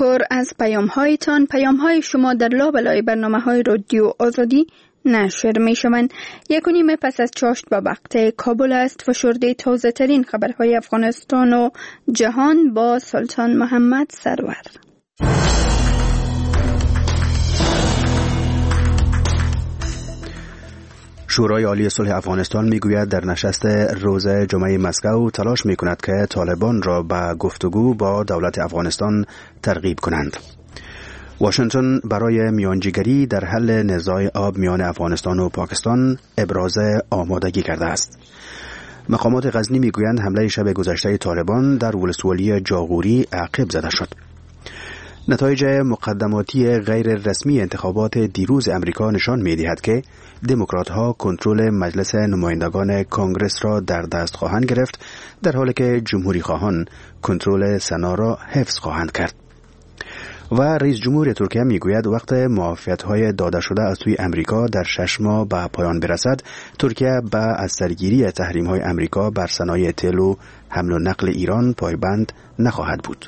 تشکر از پیام‌های شما در لابلای برنامه‌های رادیو آزادی نشر می‌شوند. 1:30 پس از چاشت به وقت کابل است. فشرده تازه ترین خبرهای افغانستان و جهان با سلطان محمد سرور. شورای عالی صلح افغانستان میگوید در نشست روز جمعه مسکو تلاش میکند که طالبان را به گفتگو با دولت افغانستان ترغیب کنند. واشنگتن برای میانجیگری در حل نزاع آب میان افغانستان و پاکستان ابراز آمادگی کرده است. مقامات غزنی میگویند حمله شب گذشته طالبان در ولسوالی جاغوری عقب زده شد. نتایج مقدماتی غیر رسمی انتخابات دیروز امریکا نشان می‌دهد که دموکرات‌ها کنترل مجلس نمایندگان کنگرس را در دست خواهند گرفت، در حالی که جمهوری خواهان کنترل سنا را حفظ خواهند کرد. و رئیس جمهور ترکیه میگوید وقت معافیت‌های داده شده از سوی امریکا در 6 ماه به پایان برسد، ترکیه به از سرگیری تحریم‌های امریکا بر صنایع تیل و حمل و نقل ایران پایبند نخواهد بود.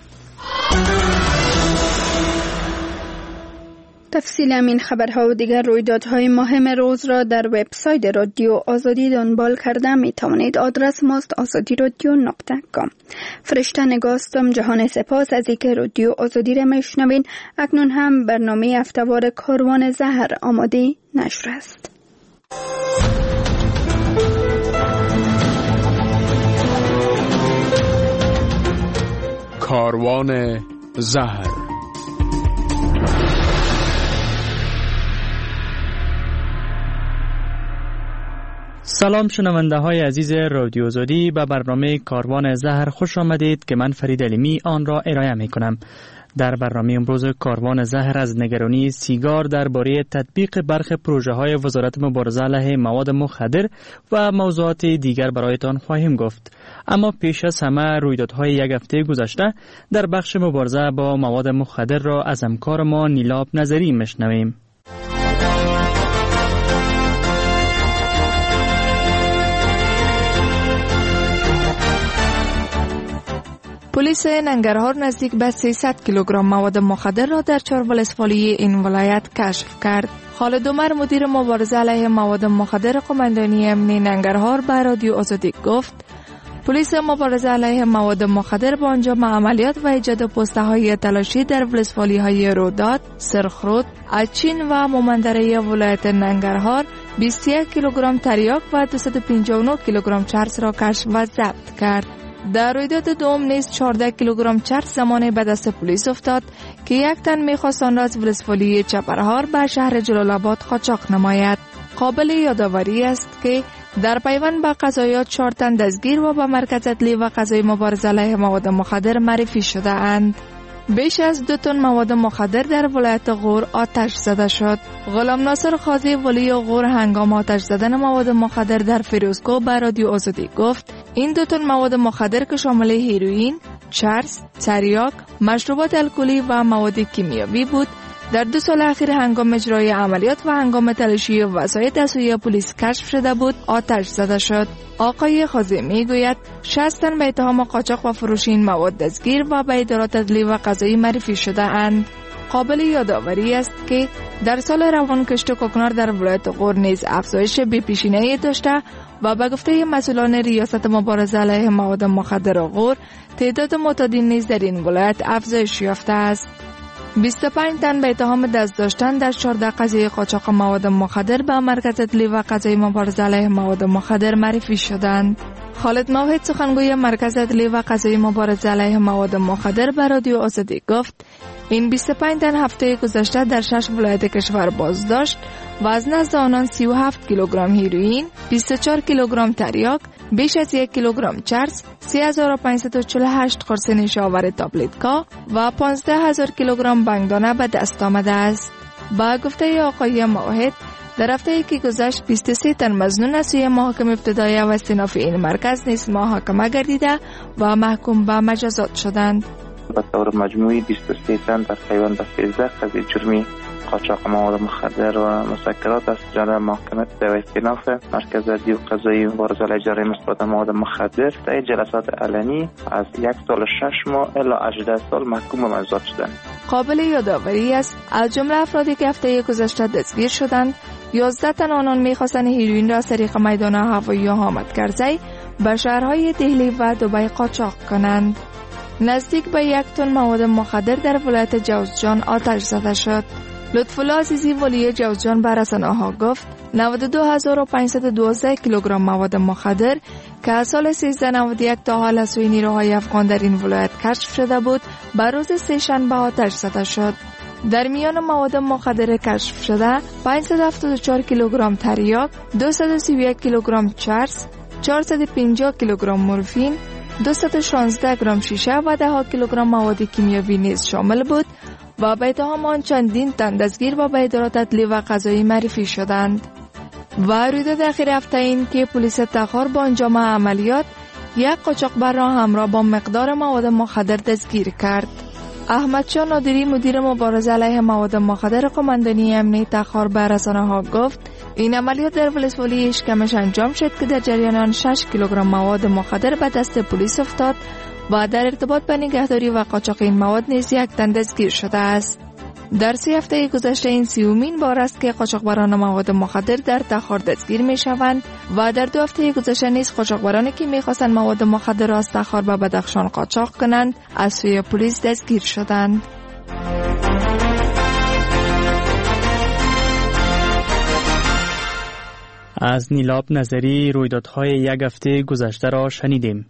تفصیل همین خبرها و دیگر رویدادهای مهم روز را در وبسایت رادیو آزادی دنبال کرده می توانید. آدرس ماست azadiradyo.com. فرشته نگاستم. جهان سپاس از اینکه رادیو آزادی را میشنوین. اکنون هم برنامه هفته‌وار کاروان زهر آماده نشر است. کاروان زهر. سلام شنونده های عزیز رادیو آزادی، به برنامه کاروان زهر خوش آمدید که من فرید علیمی آن را ارائه می کنم. در برنامه امروز کاروان زهر از نگرانی سیگار درباره تطبیق برخی پروژه های وزارت مبارزه علیه مواد مخدر و موضوعات دیگر برایتان خواهیم گفت. اما پیش از همه رویدادهای یک هفته گذشته در بخش مبارزه با مواد مخدر را از همکار ما نیلاب نظری میشنویم. پلیس ننگرهار نزدیک به 300 کیلوگرم مواد مخدر را در 4 ولسوالی این ولایت کشف کرد. خالد عمر مدیر مبارزه علیه مواد مخدر قماندانی امنی ننگرهار به رادیو آزادی گفت پلیس مبارزه علیه مواد مخدر با انجام عملیات و ایجاد پست‌های تلاشی در ولسوالی‌های روداد، سرخرود، اچین و مومندره ولایت ننگرهار 21 کیلوگرم تریاک و 259 کیلوگرم چرس را کشف و ضبط کرد. در رویداد دوم نیز 14 کیلوگرم چرس زمانی به دست پلیس افتاد که یک تن می‌خواست آن را از ولسوالی چپرهار به شهر جلال آباد قاچاق نماید. قابل یادآوری است که در پیوند به قضایات 4 تن دستگیر و به مرکز عدلی و قضایی مبارزه علیه مواد مخدر معرفی شده اند. بیش از 2 تن مواد مخدر در ولایت غور آتش زده شد. غلام ناصر قاضی ولی غور هنگام آتش زدن مواد مخدر در فیروزکوه به رادیو آزادی گفت این 2 تن مواد مخدر که شامل هیروئین، چرس، تریاک، مشروبات الکلی و مواد کیمیایی بود در 2 سال اخیر هنگام اجرای عملیات و هنگام تلاشی وسایط از سوی پلیس کشف شده بود آتش زده شد. آقای قاضی میگوید 60 تن به اتهام قاچاق و فروش این مواد دستگیر و به ادارات عدلی و قضایی معرفی شده اند. قابل یادآوری است که در سال روان کشت کوکنار در ولایت غور نیز افزایش بی‌پیشینه‌ای داشته و به گفته مسئولان ریاست مبارزه علیه مواد مخدر غور تعداد معتادین نیز در این ولایت افزایش یافته است. 25 تن به اتهام دست داشتن در 14 قضیه قاچاق مواد مخدر به مرکز عدلی و قضایی مبارزه علیه مواد مخدر معرفی شدند. خالد موحد سخنگوی مرکز عدلی و قضایی مبارزه علیه مواد مخدر به رادیو آزادی گفت این 25 تن هفته گذشته در 6 ولایت کشور بازداشت و از نزد آنان 37 کیلوگرم هیروئین، 24 کیلوگرم تریاک، بیش از 1 کیلوگرم چرس، 3548 قرص نیشابور تابلتکا و 15000 کیلوگرم بنگدانه به دست آمده است. با گفته آقای موحد در هفته‌ای که گذشت 23 تن مظنون از سوی محاکم ابتدایی و استیناف این مرکز نیز محاکمه گردیده و محکوم به مجازات شدند. به طور مجموعی 23 تن در پیوند به 13 قضیه جرمی قاچاق مواد مخدر و مسکرات است. جناب محکمه و استیناف مرکز عدلی و قضایی مبارزه علیه جرایم مثبت مواد مخدر در جلسات علنی از 1 سال و 6 ماه الی 18 سال محکوم به مجازات شدند. قابل یادآوری است از جمله افرادی که هفته گذشته دستگیر شدند 11 تن آنان می‌خواستند هیروئین را از طریق میدان هوایی حامد کرزی به شهرهای دهلی و دبی قاچاق کنند. نزدیک به 1 تن مواد مخدر در ولایت جوزجان آتش زده شد. لطف‌الله عزیزی ولی جوزجان به رسانه‌ها گفت 92512 کیلوگرم مواد مخدر که از سال 1391 تا حال از سوی نیروهای افغان در این ولایت کشف شده بود بر روز سه‌شنبه آتش زده شد. در میان مواد مخدر کشف شده 574 کیلوگرم تریاک، 231 کیلوگرم چرس، 450 کیلوگرم مورفین، 216 گرم شیشه و 10 کیلوگرم مواد کیمیاوی نیز شامل بود و به اتهام چندین تن دستگیر و به ادارات عدلی و قضایی معرفی شدند. و رویداد اخیر هفته این که پلیس تخار با انجام عملیات یک قاچاقبر را همراه با مقدار مواد مخدر دستگیر کرد. احمدشاه نادری مدیر مبارزه علیه مواد مخدر قماندانی امنیتی تخار به رسانه‌ها گفت این عملیات در ولسوالی اشکمش انجام شد که در جریان آن 6 کیلوگرم مواد مخدر به دست پلیس افتاد و در ارتباط به نگهداری و قاچاق این مواد نیز 1 تن دستگیر شده است. در 3 هفته گذشته این 30مین بار است که قاچاقبران مواد مخدر در تخار دستگیر می شوند و در 2 هفته گذشته نیز قاچاقبرانی که می خواستند مواد مخدر را از تخار به بدخشان قاچاق کنند از سوی پلیس دستگیر شدند. از نیلاب نظری رویدادهای 1 هفته گذشته را شنیدیم.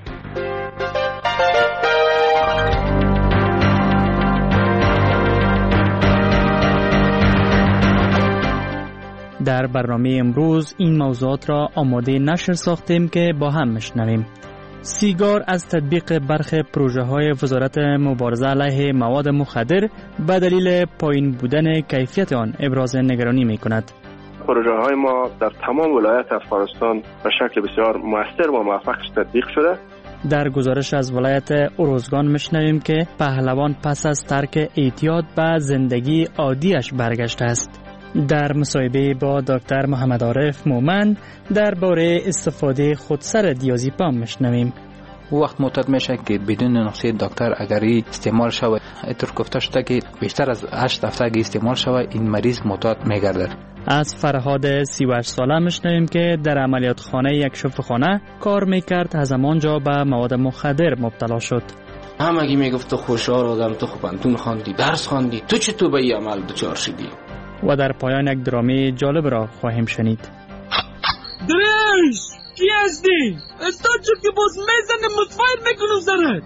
در برنامه امروز این موضوعات را آماده نشر ساختیم که با هم میشنویم. سیگار از تطبیق برخی پروژه‌های وزارت مبارزه علیه مواد مخدر به دلیل پایین بودن کیفیت آن ابراز نگرانی می‌کند. پروژه‌های ما در تمام ولایت افغانستان به شکل بسیار مؤثر و موفق تطبیق شده. در گزارش از ولایت اروزگان میشنویم که پهلوان پس از ترک اعتیاد به زندگی عادیش برگشته است. در مصاحبه با دکتر محمد عارف مومن درباره استفاده خودسر دیازپام میشنویم. وقت معتاد میشه که بدون نسخه دکتر اگری استعمال شود، اینطور گفته شده که بیشتر از 8 هفته اگه استعمال شود این مریض معتاد میگردد. از فرهاد 38 ساله میشنویم که در عملیات خانه یک شفاخانه کار میکرد، از همانجا به مواد مخدر مبتلا شد. همگی میگفت تو خوشحال آدم، تو خوبانتون خواندی، درس خواندی، تو چطور به این عمل دچار شدی؟ و در پایان یک درامه جالب را خواهیم شنید. درش کی هستی؟ استاد چون که باز میزنه متفاید میکنم زنت.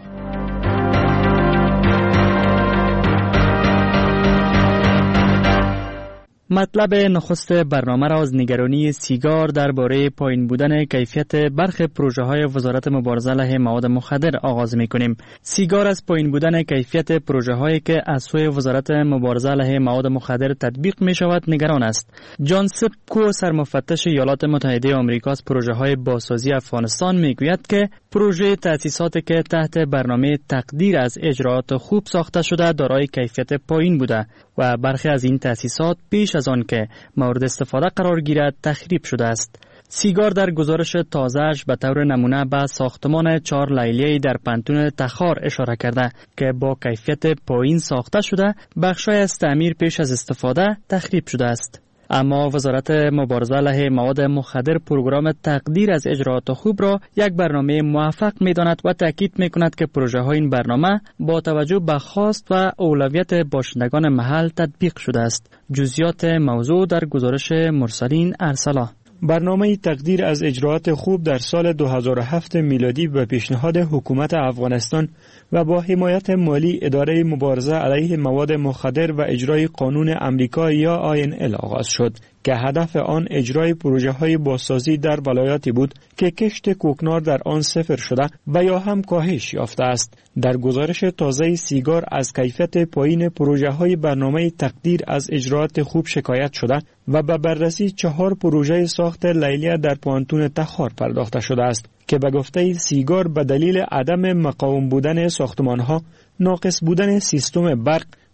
مطلب نخست برنامه را از نگرانی سیگار درباره پایین بودن کیفیت برخی پروژه‌های وزارت مبارزه علیه مواد مخدر آغاز می‌کنیم. سیگار از پایین بودن کیفیت پروژه‌هایی که از سوی وزارت مبارزه علیه مواد مخدر تطبیق می‌شود نگران است. جان سپکو سرمفتش ایالات متحده آمریکا از پروژه‌های بازسازی افغانستان می‌گوید که پروژه تأسیساتی که تحت برنامه تقدیر از اجرات خوب ساخته شده دارای کیفیت پایین بوده و برخی از این تأسیسات پیش از آن که مورد استفاده قرار گیرد تخریب شده است. سیگار در گزارش تازه‌اش به طور نمونه به ساختمان 4 لیلیه‌ای در پنتون تخار اشاره کرده که با کیفیت پایین ساخته شده، بخشای از تعمیر پیش از استفاده تخریب شده است. اما وزارت مبارزه علیه مواد مخدر پروگرام تقدیر از اجرات خوب را یک برنامه موفق می‌داند و تاکید می‌کند که پروژه‌های این برنامه با توجه به خواست و اولویت باشندگان محل تطبیق شده است. جزئیات موضوع در گزارش مرسلین ارسلا. برنامه تقدیر از اجرات خوب در سال 2007 میلادی به پیشنهاد حکومت افغانستان و با حمایت مالی اداره مبارزه علیه مواد مخدر و اجرای قانون امریکا یا INL آغاز شد که هدف آن اجرای پروژه‌های بازسازی در ولایاتی بود که کشت کوکنار در آن صفر شده و یا هم کاهش یافته است. در گزارش تازه سیگار از کیفیت پایین پروژه‌های برنامه تقدیر از اجرات خوب شکایت شده و به بررسی 4 پروژه ساخت لیلیه در پانتون تخار پرداخته شده است که به گفته سیگار به دلیل عدم مقاوم بودن ساختمان‌ها، ناقص بودن سیستم برق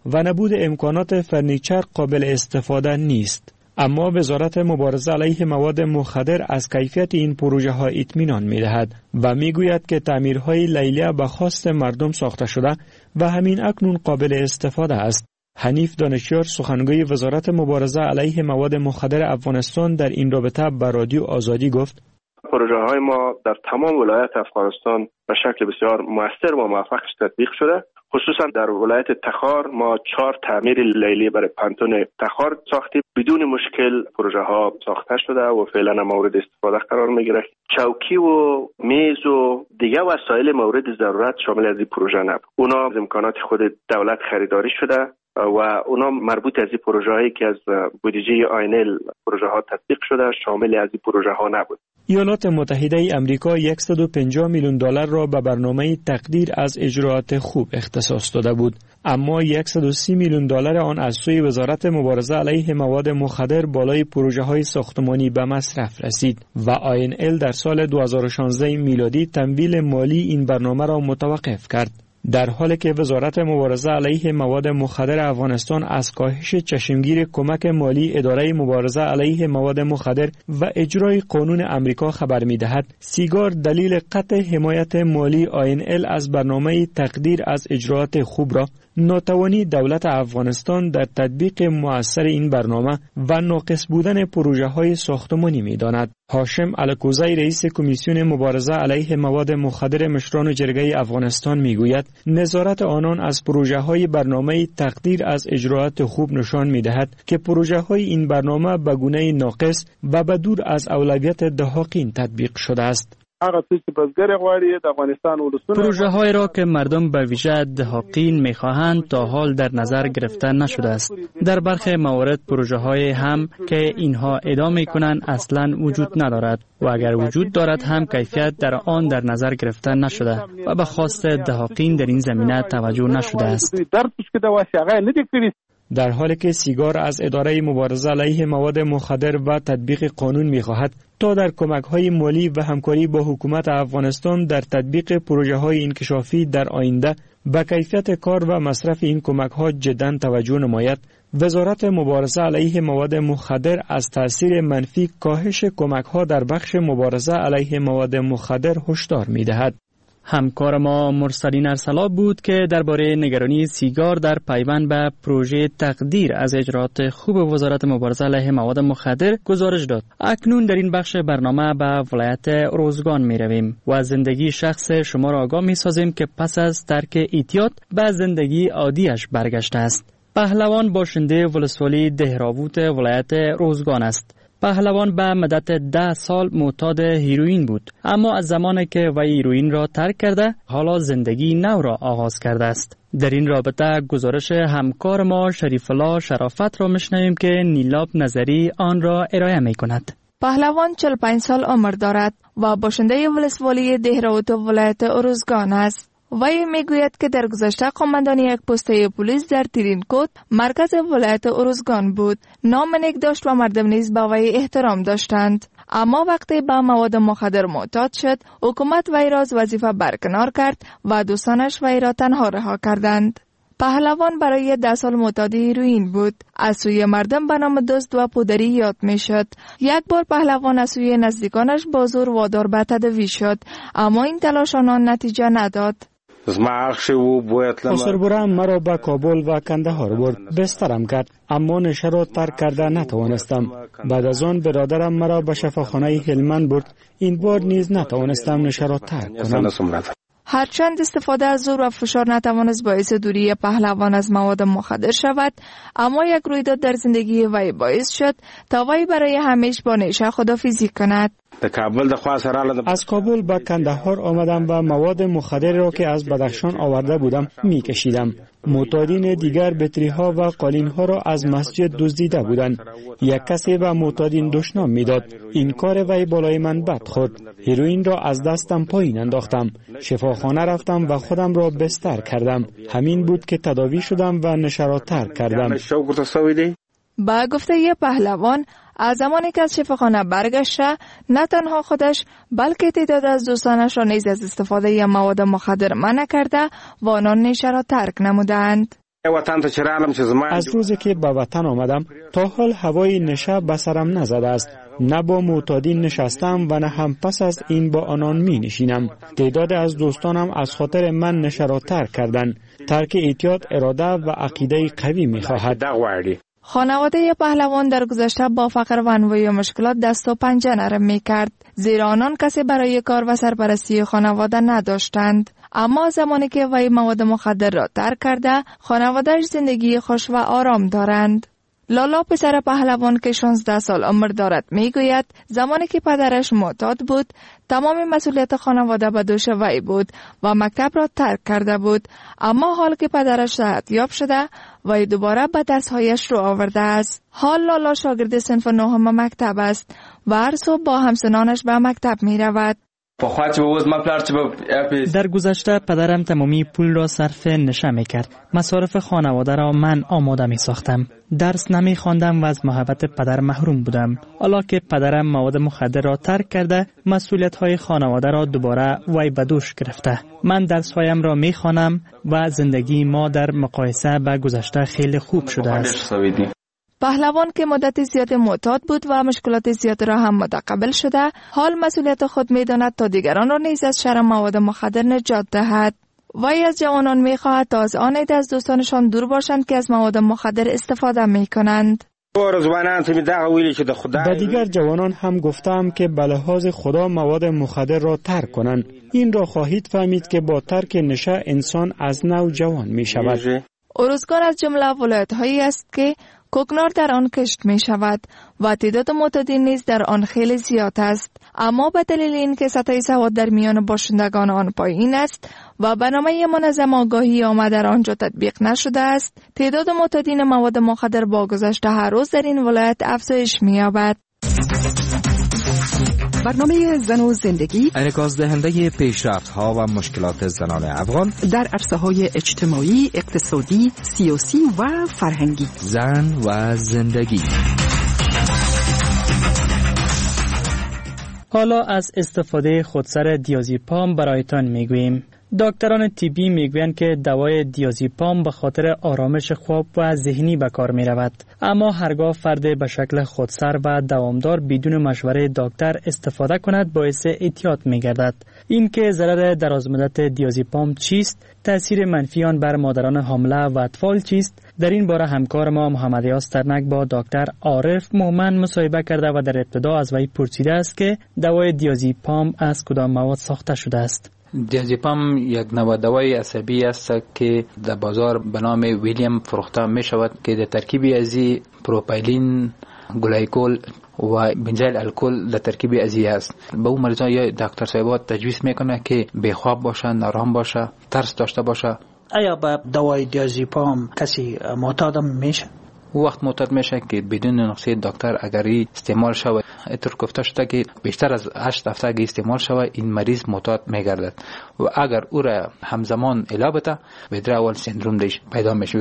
و نبود امکانات فرنیچر قابل استفاده نیست. اما وزارت مبارزه علیه مواد مخدر از کیفیت این پروژه ها اطمینان می دهد و می گوید که تعمیرهای لیلیه به خواست مردم ساخته شده و همین اکنون قابل استفاده است. حنیف دانشیار سخنگوی وزارت مبارزه علیه مواد مخدر افغانستان در این رابطه به رادیو آزادی گفت: پروژه های ما در تمام ولایت افغانستان به شکل بسیار موثر و موفق تطبیق شده. خصوصا در ولایت تخار ما 4 تعمیر لیلی برای پانتون تخار ساختیم. بدون مشکل پروژه ها ساخته شده و فعلا مورد استفاده قرار میگیره. چوکی و میز و دیگه وسایل مورد ضرورت شامل از این پروژه نبود. اونا از امکانات خود دولت خریداری شده و اونا مربوط از این پروژه هایی که از بودجه آینل پروژه ها تطبیق شده شامل از این پروژه ها نبود. ایالات متحده امریکا 150 میلیون دلار را به برنامه تقدیر از اجراءات خوب اختصاص داده بود، اما 130 میلیون دلار آن از سوی وزارت مبارزه علیه مواد مخدر بالای پروژه های ساختمانی به مصرف رسید و آینل در سال 2016 میلادی تمویل مالی این برنامه را متوقف کرد. در حالی که وزارت مبارزه علیه مواد مخدر افغانستان از کاهش چشمگیر کمک مالی اداره مبارزه علیه مواد مخدر و اجرای قانون امریکا خبر می‌دهد، سیگار دلیل قطع حمایت مالی آینل از برنامه تقدیر از اجراءات خوب را ناتوانی دولت افغانستان در تطبیق مؤثر این برنامه و ناقص بودن پروژه های ساختمانی می‌داند. هاشم الکوزی رئیس کمیسیون مبارزه علیه مواد مخدر مشران جرگه افغانستان میگوید نظارت آنان از پروژه های برنامه تقدیر از اجراءات خوب نشان می‌دهد که پروژه های این برنامه به گونه ناقص و به دور از اولویت دهاقین تطبیق شده است. پروژه های را که مردم به ویژه دهاقین میخواهند تا حال در نظر گرفته نشده است. در برخی موارد پروژه های هم که اینها ادامه کنند اصلا وجود ندارد و اگر وجود دارد هم کیفیت در آن در نظر گرفته نشده و به خواست دهاقین در این زمینه توجه نشده است. در حالی که سیگار از اداره مبارزه علیه مواد مخدر و تطبیق قانون می‌خواهد تا در کمک‌های مالی و همکاری با حکومت افغانستان در تطبیق پروژه‌های انکشافی در آینده به کیفیت کار و مصرف این کمک‌ها جداً توجه نماید، وزارت مبارزه علیه مواد مخدر از تأثیر منفی کاهش کمک‌ها در بخش مبارزه علیه مواد مخدر هشدار می‌دهد. همکار ما مرسلین ارسلا بود که درباره نگرانی سیگار در پیوند به پروژه تقدیر از اجراءات خوب وزارت مبارزه علیه مواد مخدر گزارش داد. اکنون در این بخش برنامه به ولایت روزگان می رویم و زندگی شخص شما را آگاه می سازیم که پس از ترک اعتیاد به زندگی عادیش برگشته است. پهلوان باشنده ولسوالی دهراوت ولایت روزگان است. پهلوان به مدت 10 سال معتاد هیروئین بود، اما از زمانی که وی هیروئین را ترک کرده حالا زندگی نو را آغاز کرده است. در این رابطه گزارش همکار ما شریف الله شرافت را میشنویم که نیلاب نظری آن را ارائه می کند. پهلوان 45 سال عمر دارد و باشنده ولسوالی دهراوت ولایت روزگان است. وی میگوید که در گذشته قماندان یک پسته پلیس در ترینکوت مرکز ولایت روزگان بود. نام نیک داشت و مردم نیز به وی احترام داشتند. اما وقتی به مواد مخدر معتاد شد، حکومت وی را از وظیفه برکنار کرد و دوستانش وی را تنها رها کردند. پهلوان برای 10 سال معتاد هیروئین بود. از سوی مردم به نام دزد و پودری یاد می شد. یک بار پهلوان از سوی نزدیکانش با زور وادار به تداوی شد، اما این تلاش آنان نتیجه نداد. قصربرم مرا به کابل و کندهار برد. بسترم کرد، اما نشه را ترک کرده نتوانستم. بعد از آن برادرم مرا به شفاخانه هلمند برد. این بار نیز نتوانستم نشه را ترک کنم. هرچند استفاده از زور و فشار نتوانست باعث دوری پهلوان از مواد مخدر شود، اما یک رویداد در زندگی وی باعث شد تا وی برای همیشه با نشه خداحافظی کند. از کابل به کندهار آمدم و مواد مخدر را که از بدخشان آورده بودم می کشیدم. معتادین دیگر بطری ها و قالین ها را از مسجد دزدیده بودند. یک کسی به معتادین دشنام می داد. این کار وی بالای من بد خورد. هیروئین را از دستم پایین انداختم. شفاخانه رفتم و خودم را بستر کردم. همین بود که تداوی شدم و نشه را ترک کردم. با گفته پهلوان، از زمانی که از شفاخانه برگشته، نه تنها خودش بلکه تعداد از دوستانش را نیز از استفاده مواد مخدر منع کرده و آنان نشه را ترک نمودند. از روزی که به وطن آمدم تا حال هوای نشه به سرم نزده است. نه با معتادین نشستم و نه هم پس از این با آنان می نشینم. تعداد از دوستانم از خاطر من نشه را ترک کردند. ترک اعتیاد اراده و عقیده قوی می خواهد. خانواده پهلوان در گذشته با فقر و انواع مشکلات دست و پنجه نرم می کرد، زیرا آنان کسی برای کار و سرپرستی خانواده نداشتند. اما زمانی که وی مواد مخدر را ترک کرده، خانواده‌اش زندگی خوش و آرام دارند. لالا پسر پهلوان که 16 سال عمر دارد میگوید زمانی که پدرش معتاد بود تمام مسئولیت خانواده به دوش وی بود و مکتب را ترک کرده بود، اما حال که پدرش صحتیاب شده وی دوباره به درس‌هایش رو آورده است. حال لالا شاگرد صنف 9 مکتب است و هر صبح با همسنانش به مکتب می رود. در گذشته پدرم تمامی پول را صرف نشه می کرد. مصارف خانواده را من آماده می ساختم. درس نمی خواندم و از محبت پدر محروم بودم. حالا که پدرم مواد مخدر را ترک کرده، مسئولیت های خانواده را دوباره وی به دوش گرفته. من درس هایم را می خوانم و زندگی ما در مقایسه با گذشته خیلی خوب شده است. پهلوان که مدت زیاد معتاد بود و مشکلات زیاد را هم متقبل شده، حال مسئولیت خود می داند تا دیگران را نیز از شر مواد مخدر نجات دهد. وی از جوانان می خواهد تا از آن عده از دوستانشان دور باشند که از مواد مخدر استفاده می کنند. به دیگر جوانان هم گفتم که به لحاظ خدا مواد مخدر را ترک کنند. این را خواهید فهمید که با ترک نشه انسان از نو جوان می شود. ارزگان از جمله ولایت‌هایی است که کوکنار در آن کشت می شود و تعداد معتادین نیز در آن خیلی زیاد است، اما به دلیل اینکه سطح سواد در میان باشندگان آن پایین است و برنامه منظم آگاهی عامه در آنجا تطبیق نشده است، تعداد معتادین مواد مخدر با گذشت هر روز در این ولایت افزایش می یابد. برنامه زن و زندگی انعکاس دهنده پیشرفت‌ها و مشکلات زنان افغان در عرصه‌های اجتماعی، اقتصادی، سیاسی و فرهنگی. زن و زندگی. حالا از استفاده خودسر دیازپام برایتان میگوییم. دکتران طبی میگویند که دوای دیازپام به خاطر آرامش خواب و ذهنی به کار می رود، اما هرگاه فرد به شکل خودسر و دوامدار بدون مشوره دکتر استفاده کند باعث اعتیاد می گردد. این که ضرر درازمدت دیازپام چیست، تأثیر منفی آن بر مادران حامله و اطفال چیست، در این باره همکار ما محمد یاس ترنک با دکتر عارف مومن مصاحبه کرده و در ابتدا از وی پرسیده است که دوای دیازپام از کدام مواد ساخته شده است. دیازپام یک نوع دوای عصبی است که در بازار به نام ویلیام فروخته می شود که در ترکیبی از پروپیلین، گلایکول و بنزایل الکل در ترکیبی از است. به اون مریضان یا دکتر صاحبات تجویز میکنه که بیخواب باشه، نارام باشه، ترس داشته باشه. آیا با دوای دیازپام کسی معتاد میشه؟ وقت معتاد میشه که بدون نقشه دکتر اگری استعمال شود. اینطور گفته شده که بیشتر از 8 هفته اگه استعمال شود این مریض معتاد میگردد و اگر او را همزمان علاج بده ویدرول سندروم دیش پیدا میشه.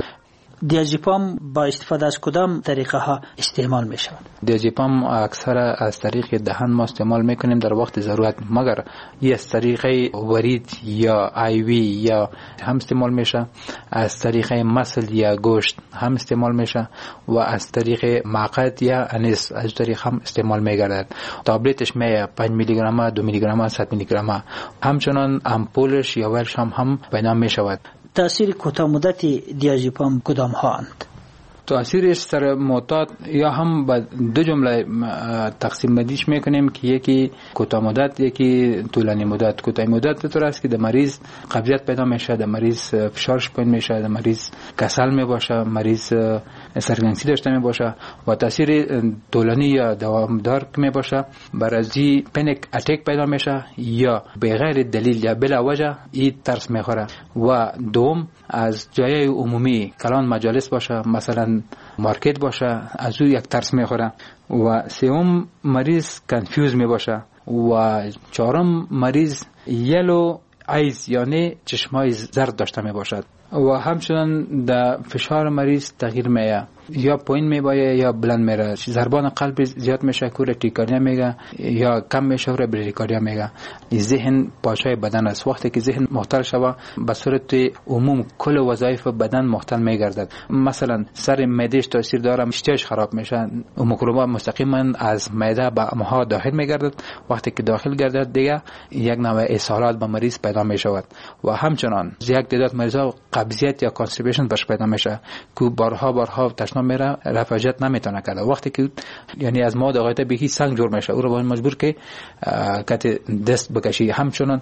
دیازپام با استفاده از کدام طریقه ها استعمال می شود؟ دیازپام اکثر از طریق دهن ما استعمال میکنیم در وقت ضرورت، مگر این از طریق ورید یا آیوی یا هم استعمال میشه، از طریق مسل یا گوشت هم استعمال میشه و از طریق مقعد یا انیس از طریق هم استعمال میگردد. تابلتش می 5 میلی گرم، 2 میلی گرم، 100 میلی گرم، همچنان امپولش یا ورش هم پیدا می شود. تأثیر کوتاه مدتی دیازپام کدام ها اند؟ تأثیرش سر معتاد یا هم به دو جمله تقسیم بندیش میکنیم که یکی کوتاه مدت، یکی طولانی مدت. کوتاه مدت طور است که در مریض قبضیت پیدا میشه، در مریض فشارش پایین میشه، در مریض کسل میباشه، مریض سرگرمی داشته میباشه و تاثیر طولانی یا دوامدار میباشه برازی پنیک اتاک پیدا میشه یا بغیر دلیل یا بلا وجه این ترس میخوره و دوم از جای عمومی کلان مجالس باشه، مثلا مارکت باشه، از او یک ترس میخوره و سوم مریض کنفیوز میباشه و چهارم مریض یلو ایز یعنی چشمای زرد داشته میباشد و همچنان در فشار مریض تغییر میه یا پایین میبایه یا بلند میره، ضربان قلب زیاد میشه کور تیکارdia میگه یا کم میشه کور بریکاردیا میگه. ذهن پاشای بدن است. وقتی که ذهن معطل شوه به صورت عموم کل وظایف بدن معطل میگردد. مثلا سر معدهش تاثیر داره، اشتهاش خراب میشه، میکروبا مستقیما از معده به امعا داخل میگردد. وقتی که داخل گردد دیگه یک نوع اسهالات به مریض پیدا میشود و همچنان یک تعداد مریضا قبضیت یا کانستیپیشن برش پیدا میشه که بارها تشنا میره، رفع نمیتونه کرده. وقتی که یعنی از مواد غایطه به هیچ سنگ جور میشه، او رو باید مجبور که کت دست بکشی. همچنان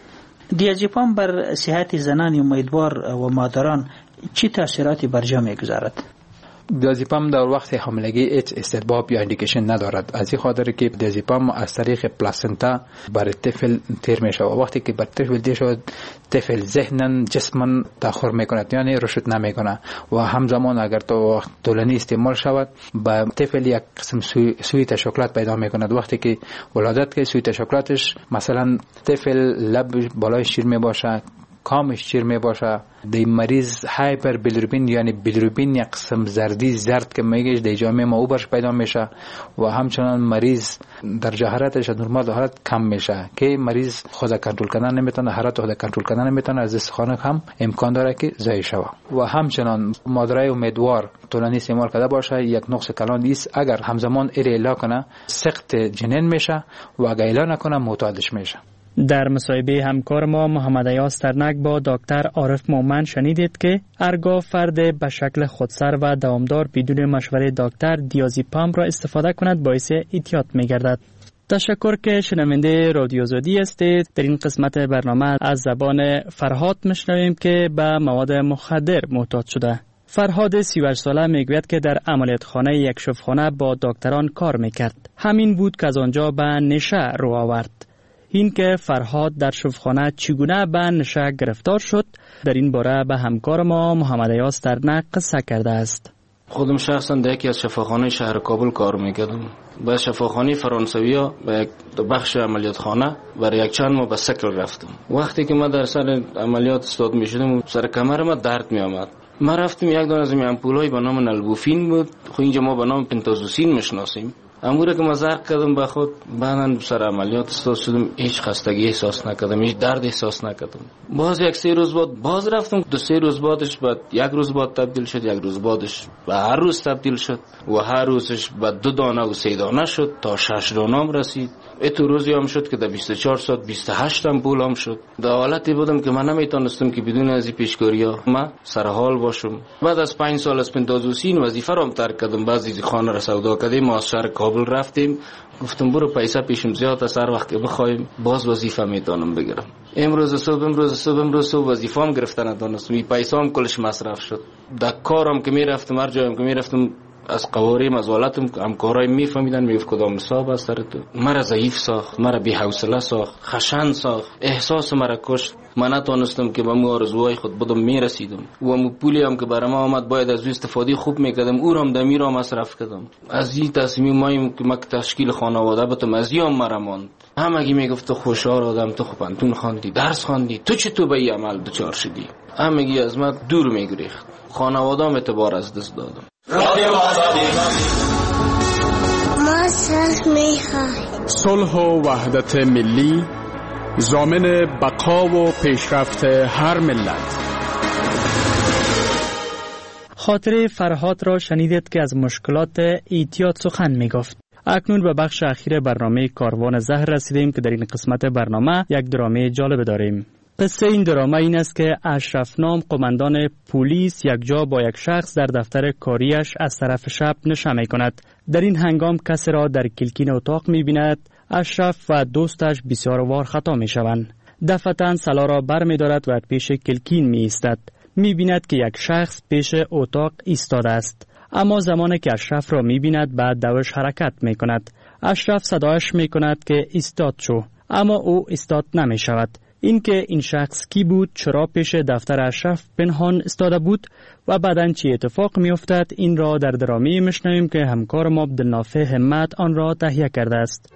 دیازپام بر صحت زنان امیدوار و مادران چی تاثیراتی بر جا میگذارد؟ دیازپام در وقت حاملگی هیچ استحباب یا اندیکیشن ندارد، از این خاطر که دیازپام از طریق پلاسنتا بر طفل تیر میشه و وقتی که بر طفل تیر شد طفل ذهنن جسمن تأخر میکند، یعنی رشد نمیکنه و همزمان اگر تو وقت طولانی استعمال شود به طفل یک قسم سویت شکلات پیدا میکند. وقتی که ولادت که سویت شکلاتش مثلا طفل لب بالای شیر میباشه، کامش چیر می باشه، دی مریض هایپر بیلیروبین یعنی بیلیروبین یک قسم زرد که میگیش دی جامعه ما او برش پیدا میشه و همچنان مریض در حرارتش نرمال حالت کم میشه که مریض خود کنترل کردن نمیتونه، حرارت خود کنترل کردن نمیتونه، از استخوان هم امکان داره که ضعیف شوه. و همچنان مادرای امیدوار طولانی استعمال کرده باشه یک نقص کلان است، اگر همزمان ایلا کنه سقط جنین میشه و اگر ایلا نکنه معتادش میشه. در مصاحبه همکار ما محمد ایاز ترنک با دکتر عارف مومن شنیدید که هرگاه فرد به شکل خودسر و دوامدار بدون مشوره دکتر دیازپام را استفاده کند باعث اعتیاد می‌گردد. تشکر که شنونده رادیو آزادی هستید. در این قسمت برنامه از زبان فرهاد میشنویم که به مواد مخدر معتاد شده. فرهاد 38 ساله میگوید که در عملیاتخانه یک شفاخانه با دکتران کار میکرد. همین بود که از آنجا به نشه رو آورد. این که فرهاد در شفاخانه چگونه به نشه گرفتار شد، در این باره به همکار ما محمد ایاز ترنک قصه کرده است. خودم شخصا در یکی از شفاخانه شهر کابل کار میکردم. به شفاخانه فرانسویا به یک بخش عملیاتخانه برای یک چند ماه به سکل رفتم. وقتی که ما در سر عملیات استاد میشدم سر کمر ما درد میآمد. ما رفتم یک دانه از امپولای به نام نلبوفین بود، خو اینجا ما به نام پنتازوسین میشناسیم. اموره که مزرق کردم به خود، بعدن سر عملیات استاد شدم، هیچ خستگی احساس نکردم، هیچ درد احساس نکردم. باز یک 3 روز بعد باز رفتم، 2-3 روز بعدش بعد یک روز بعد تبدیل شد، یک روز بعدش به هر روز تبدیل شد و هر روزش به 2 دانه و 3 دانه شد تا 6 دانه رسید. اتو روزی هم شد که در 24 ساعت 28 امپول هم شد. در حالتی بودم که من نمیتونستم که بدون از این پیشگیری‌ها من سر حال باشم. بعد از 5 سال از پنتازوسین وظیفه رو ترک کردم، بعضی خانه را سودا کردیم، ما از شهر کابل رفتیم، گفتم برو پیسه پیشم زیاد است، هر وقت که بخوایم باز وظیفه میتونم بگیرم. امروز صبح وظیفه‌ام گرفتن ندانستم، این پیسه‌ام کلش مصرف شد. در کارم که میرفتم، هر جایم که میرفتم از قواریم از والاتم همکارای میفهمیدن، میگفت کدام حساب است سر تو. مرا ضعیف ساخت، مرا بی حوصله ساخت، خشن ساخت، احساس مرا کشت. من نتونستم که به مو آرزوهای خود بدم میرسیدم و مو پولی هم که برام آمد باید از استفاده خوب میکردم، او را هم در میرا مصرف کردم. از این تصمیم مایم که ما تشکیل خانواده بتم، از این هم مرا ماند. همگی میگفت تو خوشحال آدم، تو خوب انتون خواندی، درس خواندی، تو چطور به این عمل دچار شدی؟ همگی از من دور میگریخت. خانواده‌ام اعتبار از دست دادم. رادیو آزادی ما صلح میخواهیم، صلح و وحدت ملی ضامن بقا و پیشرفت هر ملت. خاطره فرهاد را شنیدید که از مشکلات اعتیاد سخن میگفت. اکنون به بخش اخیر برنامه کاروان زهر رسیدیم که در این قسمت برنامه یک درامه جالب داریم. قصه این درامه این است که اشرف نام قماندان پلیس یک جا با یک شخص در دفتر کاریش از طرف شب نشه می کند. در این هنگام کسی را در کلکین اتاق می بیند. اشرف و دوستش بسیار وار خطا می شوند. دفعتاً سلا را بر می دارد و پیش کلکین می ایستد. می بیند که یک شخص پیش اتاق ایستاده است. اما زمانی که اشرف را می بیند بعد دوش حرکت می کند. اشرف صدایش می کند که ایستاد شو، اما او ایستاد نمی شود. اینکه این شخص کی بود، چرا پیش دفتر اشرف پنهان استاده بود و بعداً چی اتفاق می افتد، این را در درامه میشنویم که همکار ما عبدالنافع همت آن را تهیه کرده است.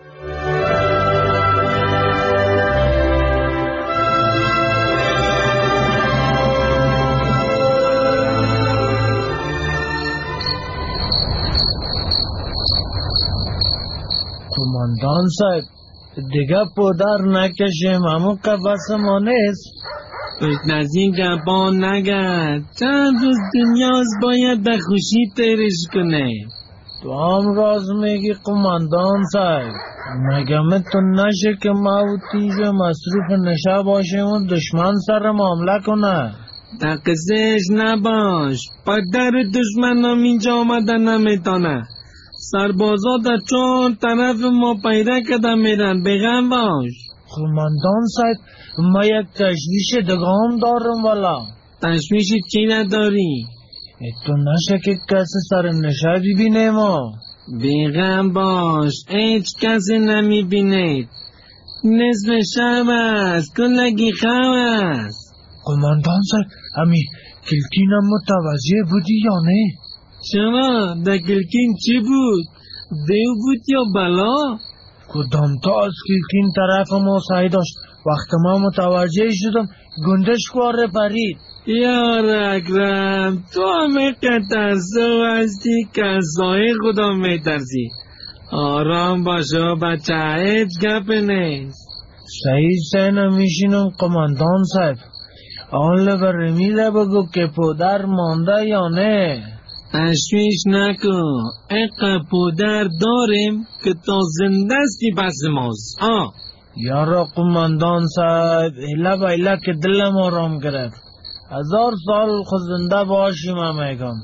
قماندان صاحب دیگه پدر نکشیم، همون که بس ما نیست. نزدیک گپا نگرد، چند روز دنیاز باید به خوشی تیرش کنه. تو هم راز میگی قماندان صاحب. مگه میتون نشه که ما و تیز مصروف نشه باشیم و دشمن سر معامله کنه؟ دقیقش نباش، پدر دشمن هم اینجا آمده نمیتانه. سربازا در 4 طرف ما پیدا کده میرن، بغم باش. قماندان صاحب ما یک تشویش دیگه هم دارم والا. تشویش چی نداری؟ تو نشه که کسی سر نشه ببینه ما. بغم باش، هیچ کسی نمیبینید. نصف شب است، کلگی خواب است. قماندان صاحب همی کلکینم متوجه بودی یا نه؟ شما در کلکین چی بود؟ دیو بود یا بلا؟ کدام تا از کلکین طرف ما سعی داشت. وقت ما متوجه شدم گندش کواره پرید. یار اکرم تو همه که ترسو هستی که از سایه خدا میترسی. آرام باشو بچه، هیچ گپ نیست. صحیح سه نمیشینم قماندان صاحب. آن برمیله بگو که پدر مانده یا نه. تشویش نکن، اقا پدر داریم که تا زنده استی پس ماست. یارا قماندان صاحب ایلا با ایلا که دلم آرام گرفت. 1000 سال خود زنده باشیم هم میگم.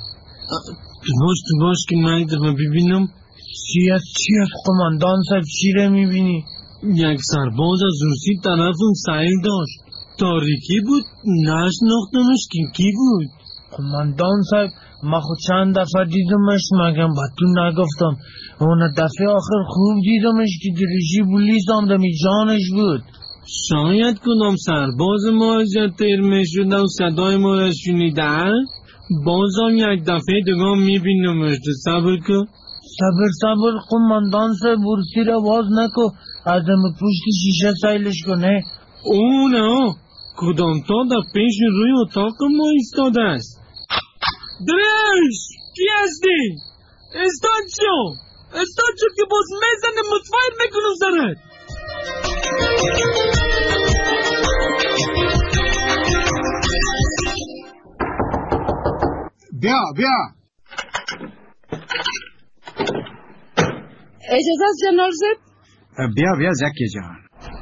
تو باش که من یک دفعه ببینم. چی است قماندان صاحب؟ چی رو میبینی؟ یک سرباز از روسی طرفم سعی داشت. تاریکی بود، نشناختمش که کی بود. قماندان صاحب ما خود چند دفعه دیدمش، مگم با تو نگفتم. اون دفعه آخر خوب دیدمش که دریجی پلیس هم دمی جانش بود. شاید کدام سرباز ما از تیر میشد و صدای ما را شنیده. بازم یک دفعه دیگه میبینمش. صبر کن. صبر قماندان صاحب برسی را باز نکو، ازم پشت شیشه سیلش کنه. نه کدام تا در پیش روی اتاق ما ایستاده است. درش کی هستی؟ استاد شو که باز میزنه متفایر میکنم سرت. بیا اجازه است جنرال زد؟ بیا زکی جان.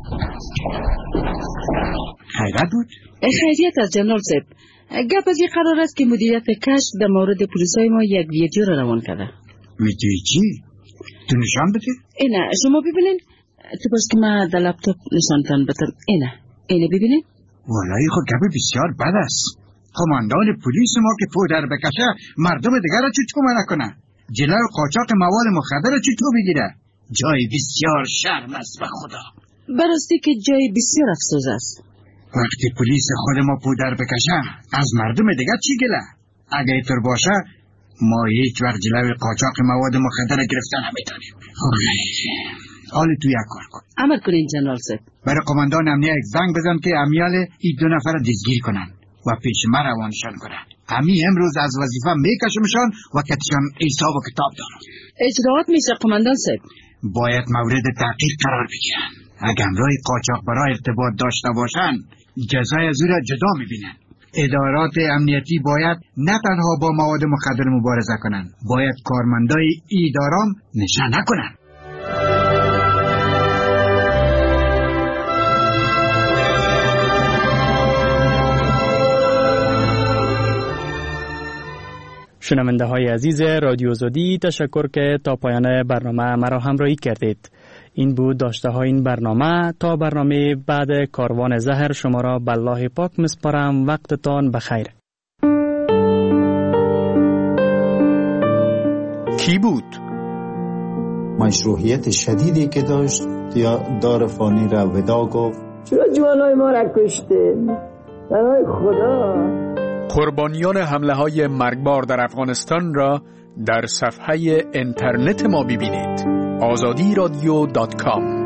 خیرت بود؟ خیریت از جنرال زد. گپ از این قرار است که مدیریت کشف در مورد پلیسای ما یک ویدیو را روان کرده. ویدیو چی؟ تو نشان بده؟ اینه شما ببینین. تو باش که من در لپتاپ نشانتان بدم. اینه ببینین. والای خود گپ بسیار بد است. قماندان پلیس ما که پودر بکشه مردم دیگر را چطور نکنه؟ جلوی قاچاق مواد مخدر را چطور بگیره؟ جای بسیار شرم است به خدا. براستی که جای بسیار افسوس است. وقتی پلیس خود ما پودر بکشه از مردم دیگر چی گله؟ اگه اینطور باشه ما هیچ وقت جلوی قاچاق مواد مخدر گرفته نمیتونیم. حالا تو یک کار کن. عمل کنین جنرال صاحب. برای قماندان امنیه یک زنگ بزن که امیال این 2 نفر را دستگیر کنن و پیش ما روانشان کنن. امی امروز از وظیفه میکشمشان و کتشان حساب و کتاب دارن. اجراعات میشه قماندان صاحب. باید مورد تحقیق قرار بگیرن. اگر همراه قاچاق برای ارتباط داشته باشن جزای از او را جدا میبینن. ادارات امنیتی باید نه تنها با مواد مخدر مبارزه کنن، باید کارمندای ادارام نشه نکنن. شنونده های عزیز رادیو آزادی، تشکر که تا پایان برنامه مرا همراهی کردید. این بود داشته های این برنامه. تا برنامه بعد کاروان زهر شما را به الله پاک مسپارم. وقتتان بخیر. کی بود؟ مشروعیت شدیدی که داشت دار فانی را ودا گفت. چرا جوانای ما را کشته؟ برای خدا. قربانیان حمله های مرگبار در افغانستان را در صفحه اینترنت ما ببینید. azadi radio.com